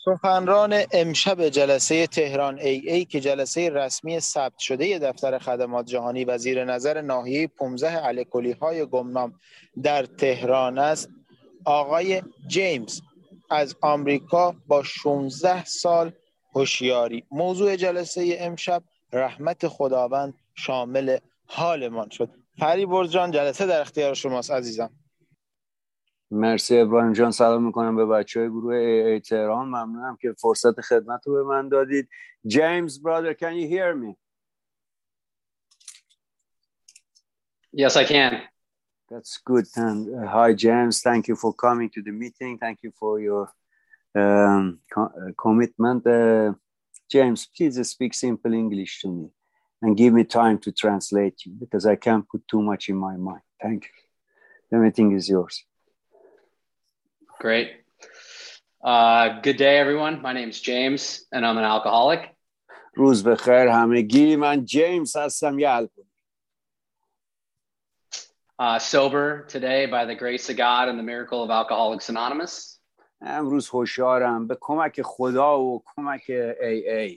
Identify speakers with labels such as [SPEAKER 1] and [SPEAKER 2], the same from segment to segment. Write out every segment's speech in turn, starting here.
[SPEAKER 1] سخنران امشب جلسه تهران AA که جلسه رسمی ثبت شده دفتر خدمات جهانی و زیر نظر ناحیه 15 الکلی‌های گمنام در تهران است، آقای جیمز از آمریکا با 16 سال هوشیاری. موضوع جلسه امشب رحمت خداوند شامل حالمان شد. فریبرز جان، جلسه در اختیار شماست عزیزم.
[SPEAKER 2] مرسی ابراهیم جان. سلام میکنم به بچهای گروه ای تهران. ممنونم که فرصت خدمت رو به من دادید. James, brother, can you hear me?
[SPEAKER 3] Yes, I can.
[SPEAKER 2] That's good. And hi, James. Thank you for coming to the meeting. Thank you for your commitment. James, please speak simple English to me and give me time to translate you because I can't put too much in my mind. Thank you. The meeting is yours.
[SPEAKER 3] Great. Good day, everyone. My name is James, and I'm an alcoholic.
[SPEAKER 2] روز بخیر همگی. من جیمز هستم، یه الکلی.
[SPEAKER 3] Sober today by the grace of God and the miracle of Alcoholics Anonymous.
[SPEAKER 2] امروز هوشیارم به کمک خدا و کمک AA.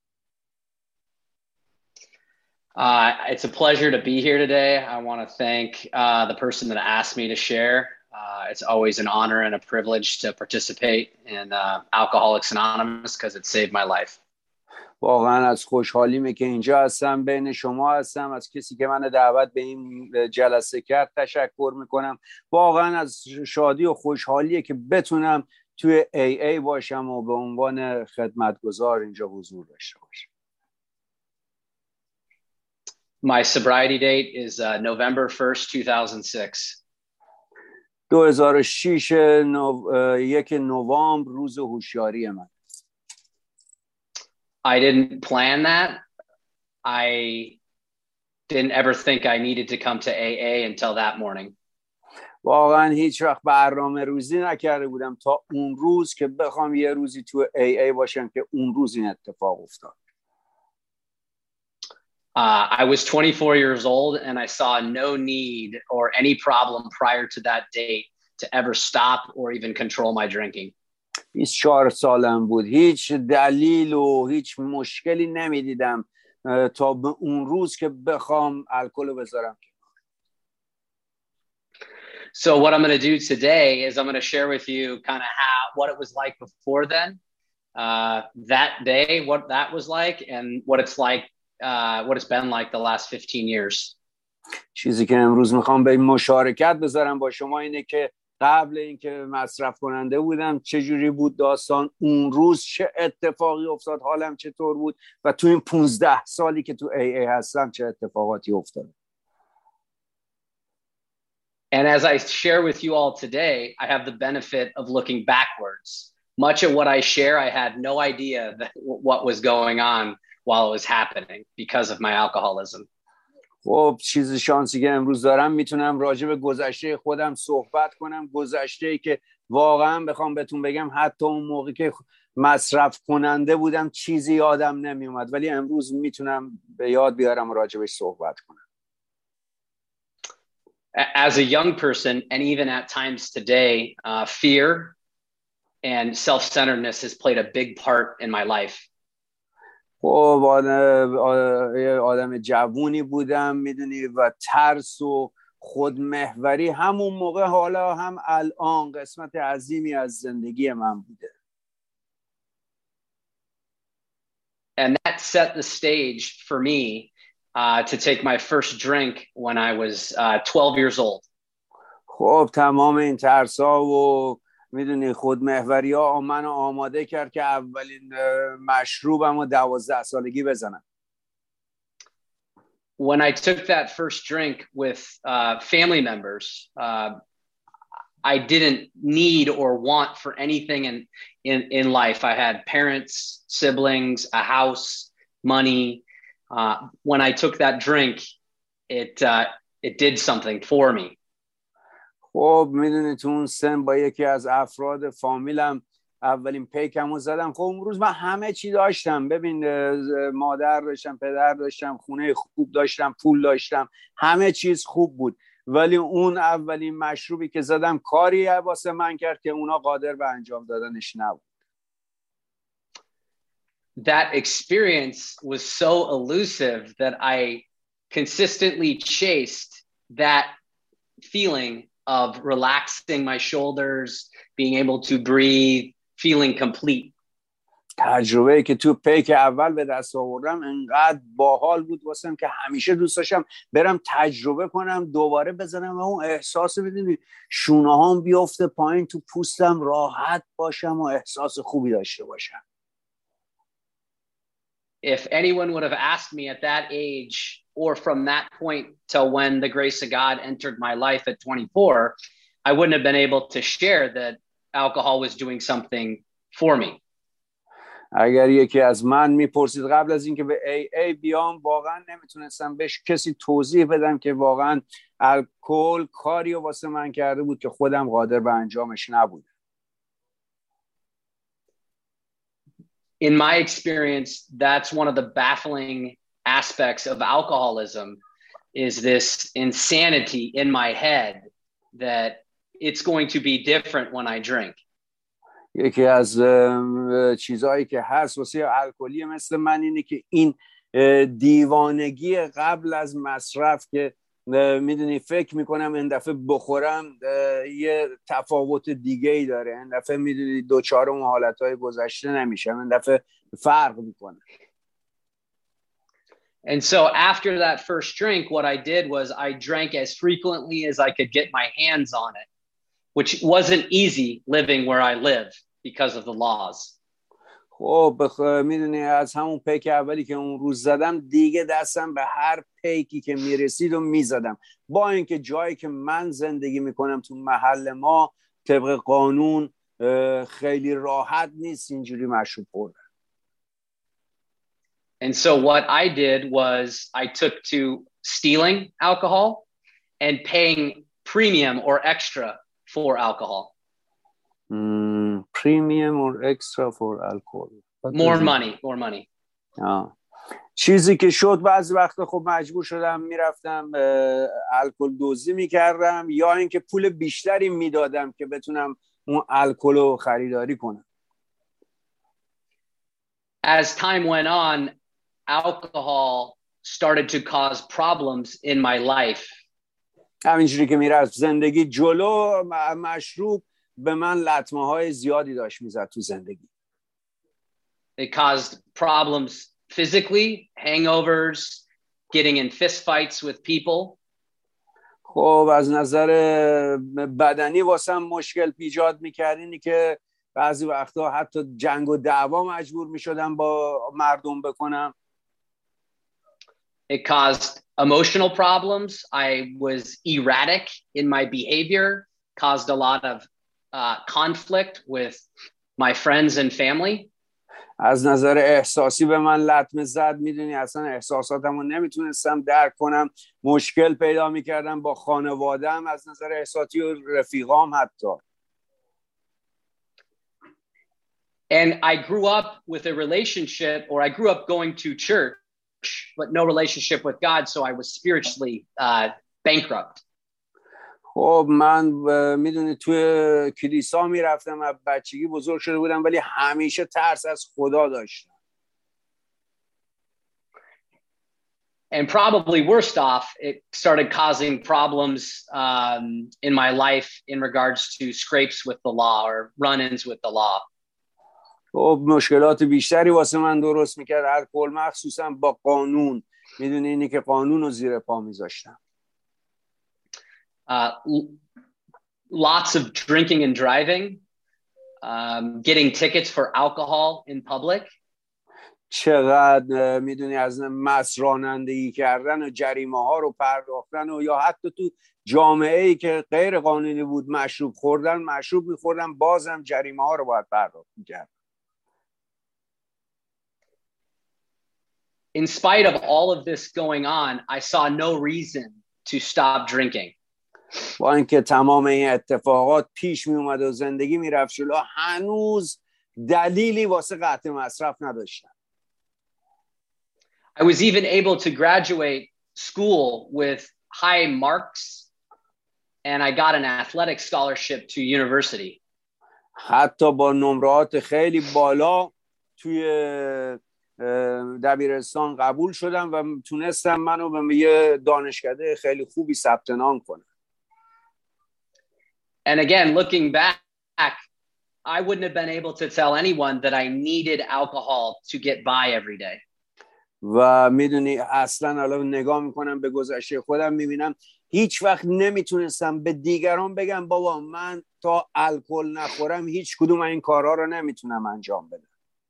[SPEAKER 3] It's a pleasure to be here today. I want to thank the person that asked me to share. It's always an honor and a privilege to participate in Alcoholics Anonymous because it saved my life.
[SPEAKER 2] واقعا از خوشحالیمه که اینجا هستم، بین شما هستم. از کسی که من دعوت به این جلسه کرد تشکر میکنم. واقعا از شادی و خوشحالیه که بتونم توی AA باشم و به عنوان خدمتگزار اینجا حضور داشته باشم.
[SPEAKER 3] My sobriety date is November 1st, 2006.
[SPEAKER 2] 2006 1 نوامبر روز هوشیاری من.
[SPEAKER 3] I didn't plan that. I didn't ever think I needed to come to AA until that morning.
[SPEAKER 2] واقعا هیچ وقت برنامه ریزی نکرده بودم تا اون روز که بخوام یه روزی تو AA باشم که اون روز این اتفاق افتاد.
[SPEAKER 3] I was 24 years old and I saw no need or any problem prior to that date to ever stop or even control my drinking.
[SPEAKER 2] 24 سالم بود. هیچ دلیل و هیچ مشکلی نمیدیدم تا به اون روز که بخوام الکل رو بذارم.
[SPEAKER 3] So what I'm going to do today is I'm going to share with you kind of what it was like before then, that day, what that was like, and what it's like, what it's been like the last 15 years.
[SPEAKER 2] چیزی که امروز میخوام به مشارکت بذارم با شما اینه که قبل اینکه مصرف کننده بودم چجوری بود داستان، اون روز چه اتفاقی افتاد، حالم چطور بود و تو این 15 سالی که تو AA هستم چه اتفاقاتی افتاد.
[SPEAKER 3] And as I share with you all today, I have the benefit of looking backwards. Much of what I share, I had no idea that what was going on while it was happening because of my alcoholism.
[SPEAKER 2] خب چیز شانسی که امروز دارم میتونم راجع به گذشته خودم صحبت کنم، گذشته‌ای که واقعا بخوام بهتون بگم حتی اون موقعی که مصرف کننده بودم چیزی یادم نمیومد، ولی امروز میتونم به یاد بیارم و راجع بهش صحبت کنم.
[SPEAKER 3] As a young person and even at times today, fear and self-centeredness has played a big part in my life.
[SPEAKER 2] خب آدم جوونی بودم میدونی و ترس و خودمحوری همون موقع حالا هم الان قسمت عظیمی از زندگی من بوده.
[SPEAKER 3] And that set the stage for me to take my first drink when I was 12 years old.
[SPEAKER 2] خب تمام این ترسا و میدونی خودمحوری ها منو آماده کرد که اولین مشروبم رو 12 سالگی بزنم.
[SPEAKER 3] When I took that first drink with family members, I didn't need or want for anything in life. I had parents, siblings, a house, money. When I took that drink, it did something for me.
[SPEAKER 2] خب میدونی تو اون سن با یکی از افراد فامیلم اولین پیکمو زدم. خب اون روز من همه چی داشتم، ببین مادر داشتم، پدر داشتم، خونه خوب داشتم، پول داشتم، همه چیز خوب بود، ولی اون اولین مشروبی که زدم کاری واسه من کرد که اونا قادر به انجام دادنش نبود.
[SPEAKER 3] that experience was so elusive that I consistently chased that feeling of relaxing my shoulders, being able to breathe, feeling complete.
[SPEAKER 2] تجربه‌ای که تو پیک اول به دست آوردم انقدر باحال بود واسم که همیشه دوست داشتم برم تجربه کنم، دوباره بزنم و اون احساس بدونی شونه هام بیفته پایین، تو پوستم راحت باشم و احساس خوبی داشته باشم.
[SPEAKER 3] If anyone would have asked me at that age or from that point till when the grace of God entered my life at 24, I wouldn't have been able to share that alcohol was doing something for me.
[SPEAKER 2] اگر یکی از من میپرسید قبل از اینکه به AA بیام، واقعا نمیتونستم بهش کسی توضیح بدم که واقعا الکل کاری واسه من کرده بود که خودم قادر به انجامش نبود.
[SPEAKER 3] In my experience, that's one of the baffling aspects of alcoholism, is this insanity in my head that it's going to be different when I drink.
[SPEAKER 2] یکی از چیزهایی که هست واسه الکلی مثل من اینه که این دیوانگی قبل از مصرف که میدونی فکر میکنم این دفعه بخورم یه تفاوت دیگه ای داره، این دفعه میدونی دوچار اون حالتهای گذشته نمیشم، این دفعه فرق میکنه.
[SPEAKER 3] And so after that first drink, what I did was I drank as frequently as I could get my hands on it, which wasn't easy living where I live because of the laws.
[SPEAKER 2] خب میدونی از همون پیک اولی که اون روز زدم دیگه دستم به هر پیکی که میرسید و میزدم، با اینکه جایی که من زندگی میکنم تو محل ما طبق قانون خیلی راحت نیست اینجوری مشروب خوردن.
[SPEAKER 3] And so what I did was I took to stealing alcohol and paying premium or extra for alcohol.
[SPEAKER 2] Premium or extra for alcohol.
[SPEAKER 3] More money.
[SPEAKER 2] چیزی که شد بعضی وقتا خب مجبور شدم میرفتم الکل دوزی میکردم یا اینکه پول بیشتری میدادم که بتونم اون الکل رو خریداری کنم.
[SPEAKER 3] As time went on, alcohol started to cause problems in my life.
[SPEAKER 2] همینجوری که میرفت زندگی جلو، مشروب به من لطمه های زیادی داشت میزد تو زندگی.
[SPEAKER 3] It caused problems physically, hangovers, getting in fist fights with people.
[SPEAKER 2] خب از نظر بدنی واسم مشکل ایجاد میکرد اینی که بعضی وقتا حتی جنگ و دعوا مجبور میشدم با مردم بکنم.
[SPEAKER 3] It caused emotional problems. I was erratic in my behavior, caused a lot of conflict with my friends and family.
[SPEAKER 2] از نظر احساسی به من لطمه زد، میدونی اصلا احساساتمو نمیتونستم درک کنم، مشکل پیدا میکردم با خانواده‌ام، از نظر احساسی و رفیقام حتی.
[SPEAKER 3] And I grew up with a relationship, or I grew up going to church, but no relationship with God, so I was spiritually bankrupt.
[SPEAKER 2] خب من میدونی توی کلیسا میرفتم، از بچگی بزرگ شده بودم ولی همیشه ترس از خدا داشتم.
[SPEAKER 3] And probably worst off, it started causing problems in my life in regards to scrapes with the law or run-ins with the law.
[SPEAKER 2] خب مشکلات بیشتری واسه من درست میکرد الکل، مخصوصا با قانون. میدونی اینی که قانون رو زیر پا میذاشتم.
[SPEAKER 3] Lots of drinking and driving, getting tickets for alcohol in public.
[SPEAKER 2] چقدر میدونی از مست رانندگی کردن و جریمه ها رو پرداختن و یا حتی تو جامعه ای که غیر قانونی بود مشروب میخوردن بازم جریمه ها رو باید پرداخت میکرد.
[SPEAKER 3] In spite of all of this going on, I saw no reason to stop drinking.
[SPEAKER 2] با اینکه تمام این اتفاقات پیش می اومد و زندگی میرفت جلو، هنوز دلیلی واسه قطع مصرف نداشتم.
[SPEAKER 3] I was even able to graduate school with high marks, and I got an athletic scholarship to university.
[SPEAKER 2] حتی با نمرات خیلی بالا توی دبیرستان قبول شدم و تونستم منو به یه دانشکده خیلی خوبی ثبت نام کنم.
[SPEAKER 3] And again, looking back, I wouldn't have been able to tell anyone that I needed alcohol to get by every day.
[SPEAKER 2] و میدونی اصلا حالا نگاه میکنم به گذشته خودم میبینم هیچ وقت نمیتونستم به دیگران بگم بابا من تا الکل نخورم هیچ کدوم این کارها رو نمیتونم انجام بدم.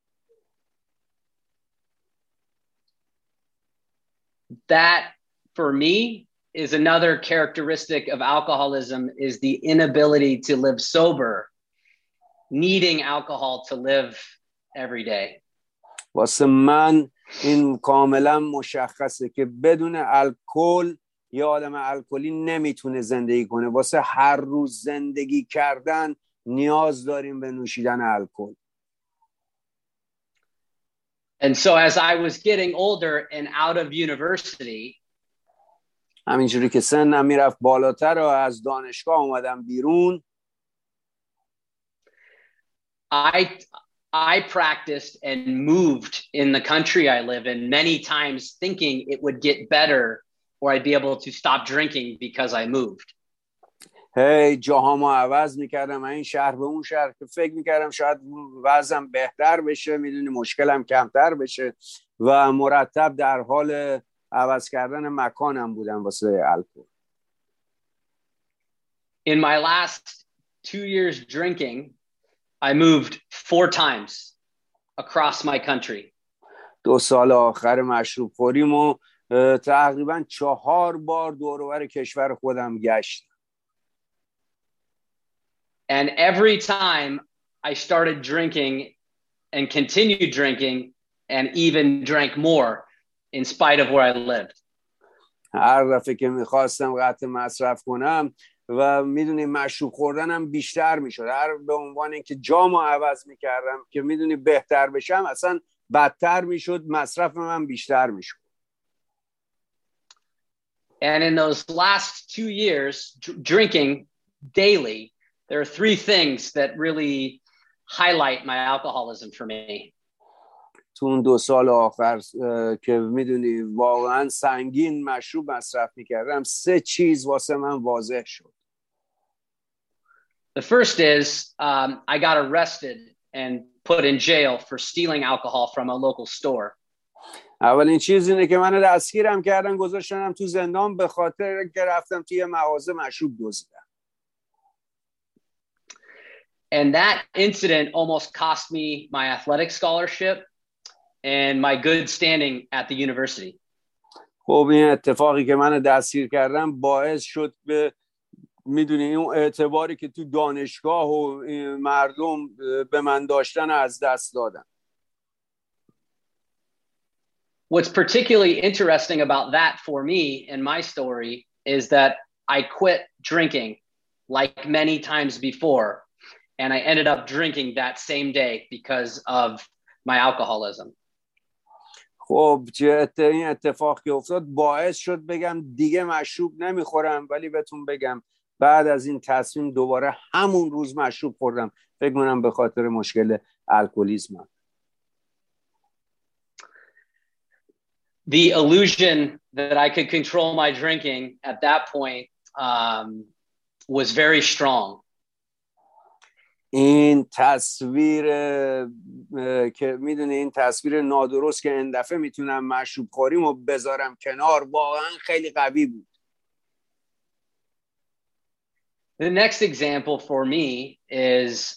[SPEAKER 3] That for me is another characteristic of alcoholism, is the inability to live sober, needing alcohol to live every day.
[SPEAKER 2] واسه من این کاملا مشخصه که بدون الکل یه آدم الکلی نمیتونه زندگی کنه. واسه هر روز زندگی کردن نیاز داریم به نوشیدن الکل.
[SPEAKER 3] And so as I was getting older and out of university,
[SPEAKER 2] همینجوری که سنم میرفت بالاتر و از دانشگاه اومدم بیرون،
[SPEAKER 3] I practiced and moved in the country I live in many times thinking it would get better or I'd be able to stop drinking because I moved.
[SPEAKER 2] جاهامو عوض میکردم این شهر به اون شهر که فکر میکردم شاید وضعم بهتر بشه، میدونی مشکلم کمتر بشه و مرتب در حال عوض کردن مکانم بودم واسه الکل.
[SPEAKER 3] In my last 2 years drinking, I moved 4 times across my country.
[SPEAKER 2] 2 سال آخر مشروب خوریمو تقریبا 4 بار دور و بر کشور خودم گشتم.
[SPEAKER 3] And every time I started drinking and continued drinking and even drank more in spite of where I lived.
[SPEAKER 2] هر دفعه که میخواستم قطع مصرف کنم و میدونی مشروب خوردنم بیشتر میشد، هر به عنوان اینکه جامو عوض میکردم که میدونی بهتر بشم اصلا بدتر میشد، مصرف من بیشتر میشد.
[SPEAKER 3] And in those last 2 years drinking daily, there are 3 things that really highlight my alcoholism for me.
[SPEAKER 2] تو اون 2 سال آخر که میدونی واقعا سنگین مشروب مصرف میکردم 3 چیز واسه من واضح شد.
[SPEAKER 3] The first is I got arrested and put in jail for stealing alcohol from a local store.
[SPEAKER 2] اولین چیز اینه که من دستگیرم کردن گذاشتنم تو زندان به خاطر که رفتم توی مغازه مشروب دزدیدم.
[SPEAKER 3] And that incident almost cost me my athletic scholarship and my good standing at the university.
[SPEAKER 2] خب این اتفاقی که من دستگیر کردم باعث شد به میدونی اون اعتباری که تو دانشگاه و مردم به من داشتن از دست دادم.
[SPEAKER 3] What's particularly interesting about that for me in my story is that I quit drinking like many times before, and I ended up drinking that same day because of my alcoholism.
[SPEAKER 2] خب این اتفاق که افتاد باعث شد بگم دیگه مشروب نمیخورم، ولی بهتون بگم بعد از این تصمیم دوباره همون روز مشروب خوردم، فکر کنم به خاطر مشکل الکلیسمم.
[SPEAKER 3] The illusion that I could control my drinking at that point was very strong.
[SPEAKER 2] این تصویر که میدونی این تصویر نادرست که این دفعه میتونم مشروب خوریمو بذارم کنار واقعا خیلی قوی بود.
[SPEAKER 3] The next example for me is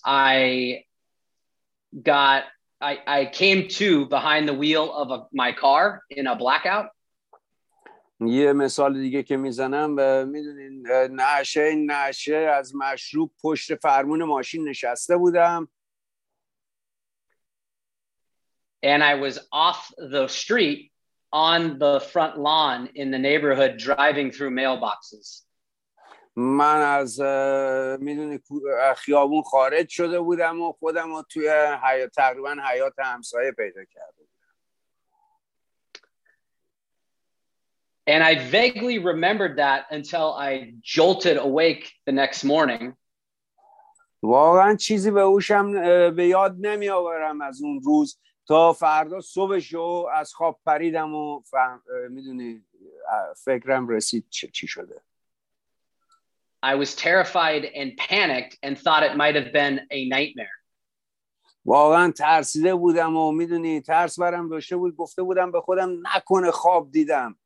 [SPEAKER 3] I came to behind the wheel of my car in a blackout.
[SPEAKER 2] یه مثال دیگه که میزنم میدونین نشه از مشروب پشت فرمون ماشین نشسته بودم.
[SPEAKER 3] And I was off the street on the front lawn in the neighborhood driving through mailboxes.
[SPEAKER 2] من از میدونی خیابون خارج شده بودم و خودم رو توی تقریبا حیاط همسایه پیدا کردم.
[SPEAKER 3] And I vaguely remembered that until I jolted awake the next morning.
[SPEAKER 2] واقعا چیزی به هوشم به یاد نمی آورم از اون روز تا فردا صبح شو از خواب پریدم و میدونی فکرم رسید چی شده.
[SPEAKER 3] I was terrified and panicked and thought it might have been a nightmare.
[SPEAKER 2] واقعا ترسیده بودم و میدونی ترس برم داشته بود، گفته بودم به خودم نکنه خواب دیدم.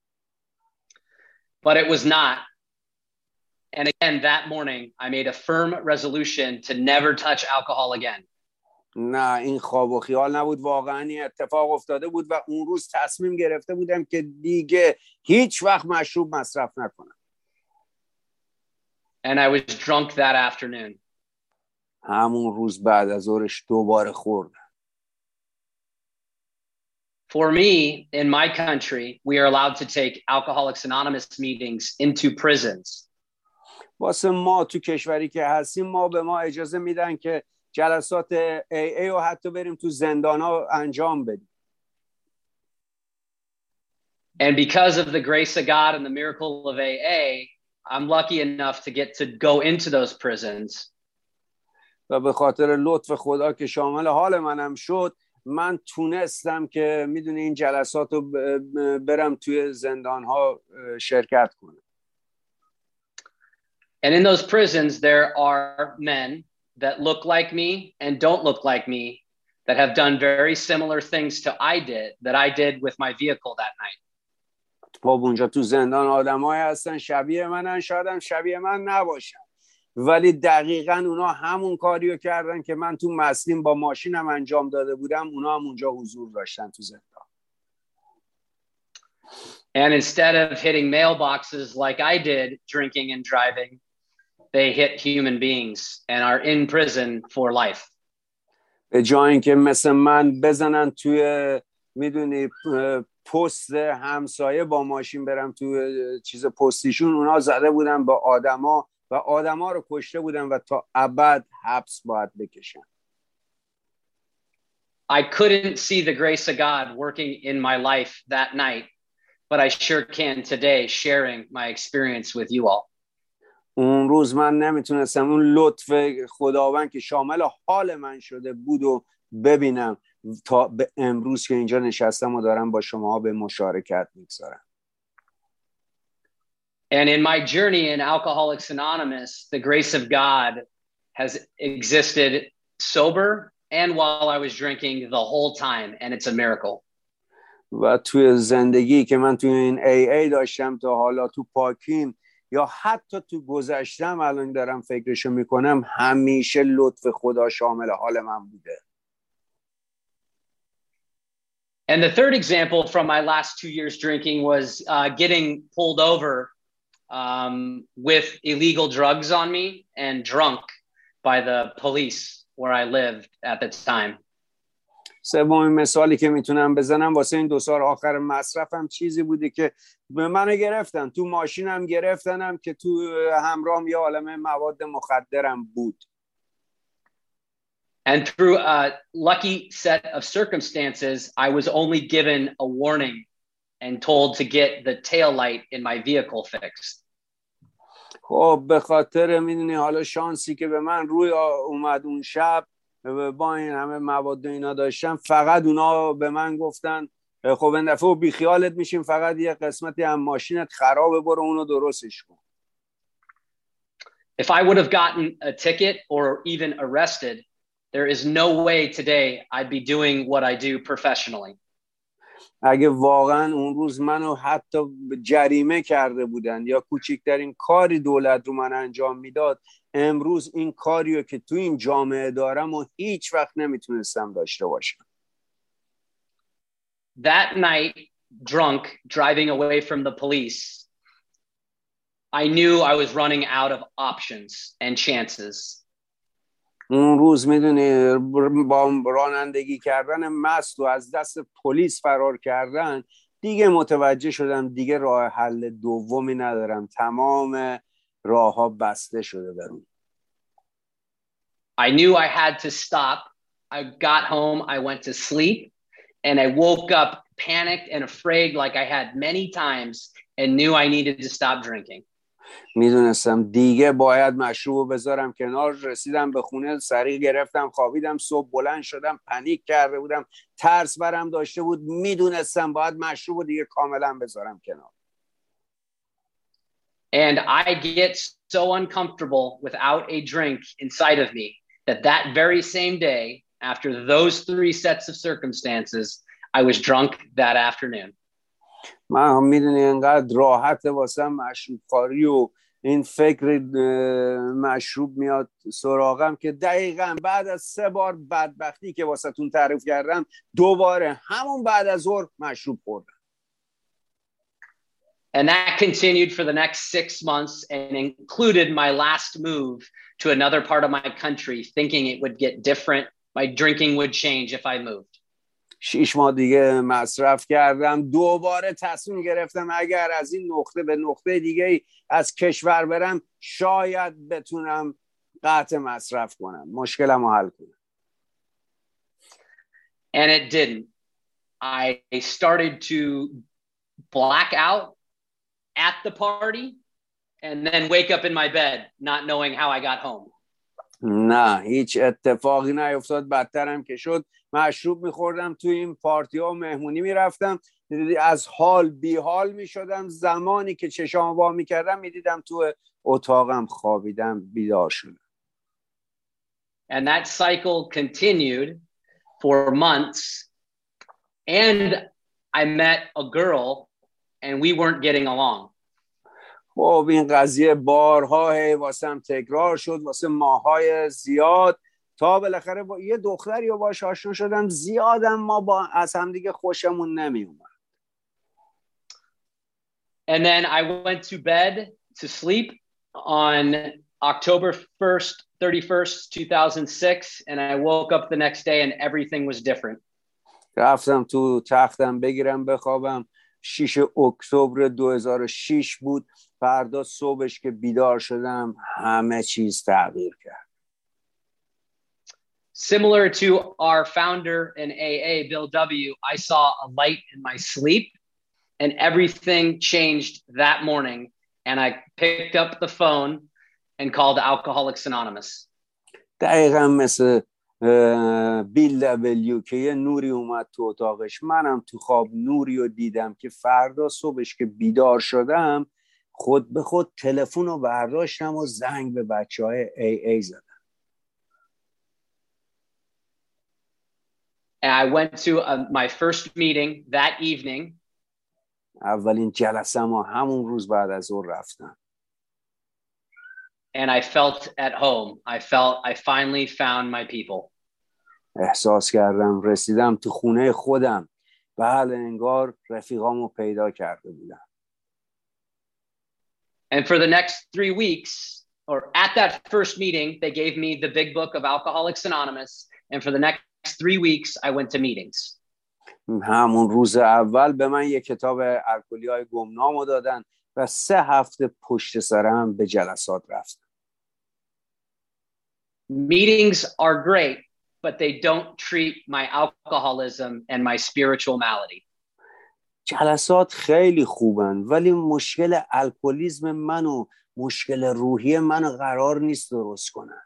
[SPEAKER 3] But it was not. And again, that morning, I made a firm resolution to never touch alcohol again.
[SPEAKER 2] نه این خواب و خیال نبود، واقعا این اتفاق افتاده بود و اون روز تصمیم گرفته بودم که دیگه هیچ وقت مشروب مصرف نکنم.
[SPEAKER 3] And I was drunk that afternoon.
[SPEAKER 2] همون روز بعد از ظهرش دوباره خوردم.
[SPEAKER 3] For me, in my country, we are allowed to take Alcoholics Anonymous meetings into prisons.
[SPEAKER 2] واسه ما تو کشوری که هستیم به ما اجازه میدن که جلسات AA رو حتی بریم تو زندان‌ها انجام بدیم.
[SPEAKER 3] And because of the grace of God and the miracle of AA, I'm lucky enough to get to go into those prisons.
[SPEAKER 2] و به خاطر لطف خدا که شامل حال منم شد، من تونستم که میدونی این جلسات رو برم توی زندان‌ها شرکت کنم.
[SPEAKER 3] And in those prisons, there are men that look like me and don't look like me that have done very similar things to I did with my vehicle that night.
[SPEAKER 2] خب اونجا تو زندان آدمایی هستن شبیه منن، شاید هم شبیه من نباشن، ولی دقیقاً اونا همون کاریو کردن که من تو مسلیم با ماشینم انجام داده بودم، اونا هم اونجا حضور داشتن تو زندان.
[SPEAKER 3] And instead of hitting mailboxes like I did drinking and driving, they hit human beings and are in prison for life.
[SPEAKER 2] به جای اینکه مثل من بزنن توی میدونی پست همسایه با ماشین برم توی چیز پستیشون، اونا زده بودن با آدما و آدما رو کشته بودن و تا ابد حبس باید بکشن.
[SPEAKER 3] I couldn't see the grace of God working in my life that night, but I sure can today sharing my experience with you all.
[SPEAKER 2] اون روز من نمیتونستم اون لطف خداوند که شامل حال من شده بود و ببینم تا به امروز که اینجا نشستم و دارم با شما به مشارکت میگذارم.
[SPEAKER 3] And in my journey in Alcoholics Anonymous, the grace of God has existed sober and while I was drinking the whole time, and it's a miracle.
[SPEAKER 2] و توی زندگی که من توی این AA داشتم تا حالا تو پاکیم یا حتی تو گذشتم الان دارم فکرشو میکنم، همیشه لطف خدا شامل حال من بوده.
[SPEAKER 3] And the third example from my last 2 years drinking was getting pulled over with illegal drugs on me and drunk by the police where I lived at the time.
[SPEAKER 2] سومین مثالی که میتونم بزنم واسه این 2 سال آخر مصرفم چیزی بوده که به منو گرفتن، تو ماشینم گرفتنم که تو همراهم یه عالمه مواد مخدرم بود.
[SPEAKER 3] And through a lucky set of circumstances, I was only given a warning and told to get the tail light in my vehicle fixed.
[SPEAKER 2] خب به خاطر میدونی حالا شانسی که به من روی اومد اون شب با این همه مواد اینا داشتم، فقط اونا به من گفتن خب این دفعه بی خیالت میشیم، فقط یه قسمتی هم ماشینت خرابه، برو اونو درستش کن.
[SPEAKER 3] If I would have gotten a ticket or even arrested, there is no way today I'd be doing what I do professionally.
[SPEAKER 2] اگه واقعا اون روز منو حتی جریمه کرده بودن یا کوچکترین کاری دولت رو من انجام میداد، امروز این کاریو که تو این جامعه دارم و هیچ وقت نمیتونستم داشته باشم.
[SPEAKER 3] That night, drunk, driving away from the police, I knew I was running out of options and chances.
[SPEAKER 2] اون روز میدونی با رانندگی کردن مست و از دست پلیس فرار کردن دیگه متوجه شدم دیگه راه حل دومی ندارم، تمام راه ها بسته شده برام.
[SPEAKER 3] I knew I had to stop. I got home, I went to sleep, and I woke up panicked and afraid like I had many times and knew I needed to stop drinking.
[SPEAKER 2] میدونستم دیگه باید مشروب بذارم کنار. رسیدم به خونه، سریع گرفتم خوابیدم. صبح بلند شدم، پنیک کرده بودم، ترس برم داشته بود. میدونستم باید مشروب دیگه کاملا بذارم کنار.
[SPEAKER 3] And I get so uncomfortable without a drink inside of me that very same day, after those 3 sets of circumstances, I was drunk that afternoon.
[SPEAKER 2] من میدونی انقدر راحت واسم مشروب خواری و این فکر مشروب میاد سراغم که دقیقاً بعد از 3 بار بدبختی که واسهتون تعریف کردم دوباره همون بعد از ظهر مشروب خوردم.
[SPEAKER 3] And that continued for the next 6 months and included my last move to another part of my country, thinking it would get different. My drinking would change if I moved.
[SPEAKER 2] 6 ماه دیگه مصرف کردم. دوباره تصمیم گرفتم اگر از این نقطه به نقطه دیگه از کشور برم شاید بتونم قطع مصرف کنم، مشکلمو حل کنم.
[SPEAKER 3] And it didn't. I started to black out at the party and then wake up in my bed not knowing how I got home.
[SPEAKER 2] نه هیچ اتفاقی نیفتاد، بدترم که شد. مشروب میخوردم، توی این پارتی ها مهمونی میرفتم، از حال بی حال میشدم. زمانی که چشام وا میکردم میدیدم تو اتاقم خوابیدم، بیدار شدم.
[SPEAKER 3] And that cycle continued for months and I met a girl and we weren't getting along.
[SPEAKER 2] خب این قضیه بارها واسم تکرار شد، واسه ماهای زیاد، تا بالاخره با یه دختری رو باهاش آشنا شدم. زیادم ما از هم دیگه خوشمون نمی اومد.
[SPEAKER 3] And then I went to bed to sleep on October 1st, 31st, 2006 and I woke up the next day and everything was different.
[SPEAKER 2] رفتم تو تختم بگیرم بخوابم. 6 اکتبر 2006 بود. فردا صبحش که بیدار شدم همه چیز تغییر کرد.
[SPEAKER 3] Similar to our founder in AA, Bill W., I saw a light in my sleep and everything changed that morning and I picked up the phone and called Alcoholics Anonymous.
[SPEAKER 2] دقیقا مثل بیل دبلیو که یه نوری اومد تو اتاقش، منم تو خواب نوری رو دیدم که فردا صبحش که بیدار شدم خود به خود تلفن رو برداشتم و زنگ به بچهای AA زدم.
[SPEAKER 3] And I went to my first meeting that evening.
[SPEAKER 2] اولین جلسه ما همون روز بعد از ظهر رفتم.
[SPEAKER 3] And I felt at home. I finally found my people.
[SPEAKER 2] احساس کردم رسیدم تو خونه خودم. بله انگار رفیقامو پیدا کرده بودم.
[SPEAKER 3] And for the next 3 weeks, or at that first meeting, they gave me the big book of Alcoholics Anonymous. And for the next 3 weeks, I went to meetings.
[SPEAKER 2] همون روز اول به من یک کتاب الکلی‌های گمنامو دادن و 3 هفته پشت سرم به جلسات رفتم.
[SPEAKER 3] Meetings are great, but they don't treat my alcoholism and my spiritual malady.
[SPEAKER 2] جلسات خیلی خوبن ولی مشکل الکلیسم من و مشکل روحی من قرار نیست درست کنن.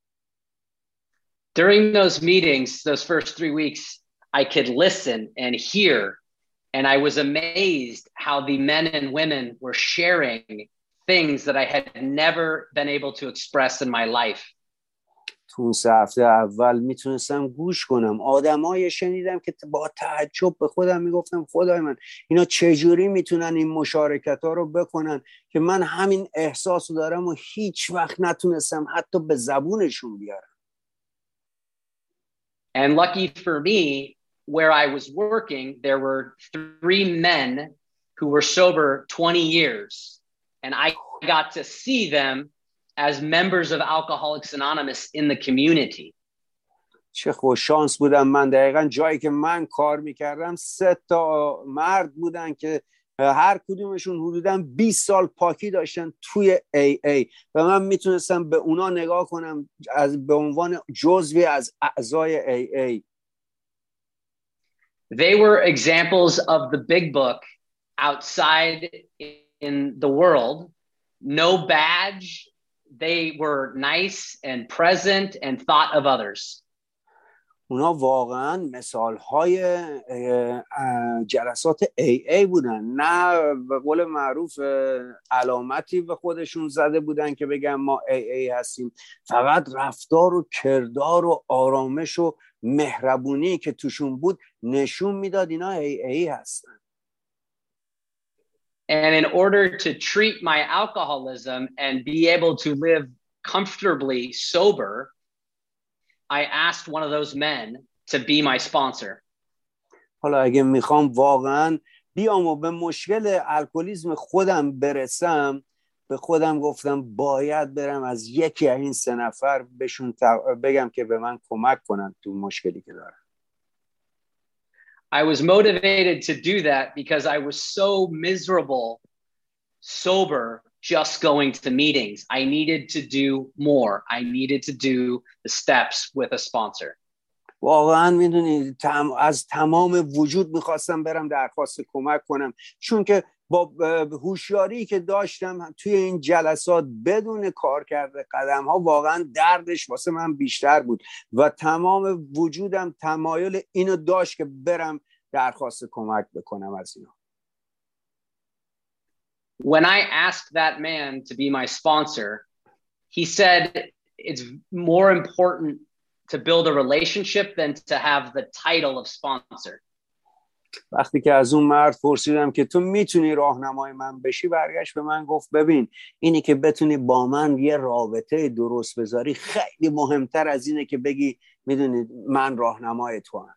[SPEAKER 3] During those meetings, those first 3 weeks, I could listen and hear, and I was amazed how the men and women were sharing things that I had never been able to express in my life.
[SPEAKER 2] تو اون 3 هفته اول میتونستم گوش کنم. آدمایی شنیدم که با تعجب به خودم میگفتم خدای من اینا چجوری میتونن این مشارکت ها رو بکنن که من همین احساس رو دارم و هیچ وقت نتونستم حتی به زبونشون بیارم.
[SPEAKER 3] And lucky for me, where I was working, there were 3 men who were sober 20 years. And I got to see them as members of Alcoholics Anonymous in the community.
[SPEAKER 2] چه خوش شانس بودم من. دقیقاً جایی که من کار میکردم 3 تا مرد بودن که هر کدومشون حدوداً 20 سال پاکی داشتن توی AA و من میتونستم به اونا نگاه کنم به عنوان جزوی از اعضای AA.
[SPEAKER 3] They were examples of the big book outside in the world no badge. They were nice and present and thought of others.
[SPEAKER 2] اونا واقعا مثال‌های جلسات AA بودن، نه به قول معروف علامتی به خودشون زده بودن که بگن ما AA هستیم. فقط رفتار و کردار و آرامش و مهربونی که توشون بود نشون میداد اینا AA هستن.
[SPEAKER 3] And in order to treat my alcoholism and be able to live comfortably sober, I asked one of those men to be my sponsor.
[SPEAKER 2] حالا اگه میخوام واقعا بیام و به مشکل الکلیسم خودم برسم، به خودم گفتم باید برم از یکی از این 3 نفر بهشون بگم که به من کمک کنن تو مشکلی که دارم.
[SPEAKER 3] I was motivated to do that because I was so miserable, sober, just going to meetings. I needed to do more. I needed to do the steps with a sponsor.
[SPEAKER 2] واقعا میدونی از تمام وجود میخواستم برم درخواست کمک کنم، چون که با هوشیاری که داشتم توی این جلسات بدون کار کرده قدم ها واقعا دردش واسه من بیشتر بود و تمام وجودم تمایل اینو داشت که برم درخواست کمک بکنم از اینا.
[SPEAKER 3] When I asked that man to be my sponsor, he said it's more important to build a relationship than to have the title of sponsor.
[SPEAKER 2] وقتی که از اون مرد پرسیدم که تو میتونی راهنمای من بشی، برگشت به من گفت ببین اینی که بتونی با من یه رابطه درست بذاری خیلی مهمتر از اینه که بگی میدونی من راهنمای تو هم.